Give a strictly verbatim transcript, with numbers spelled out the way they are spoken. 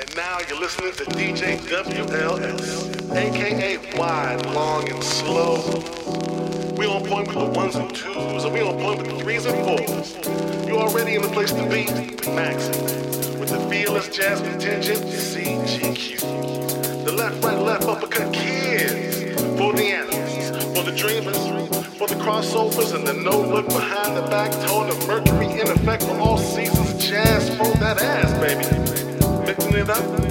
And now you're listening to D J W L S, aka Wide, Long, and Slow. We on point with the ones and twos, and we on point with the threes and fours. You already in the place to be, Max. With the fearless jazz contingent, C G Q. The left, right, left uppercut kids. For the animals, for the dreamers, for the crossovers, and the no look behind the back tone of Mercury in effect for all seasons. Jazz for that ass, baby. Mixing it up.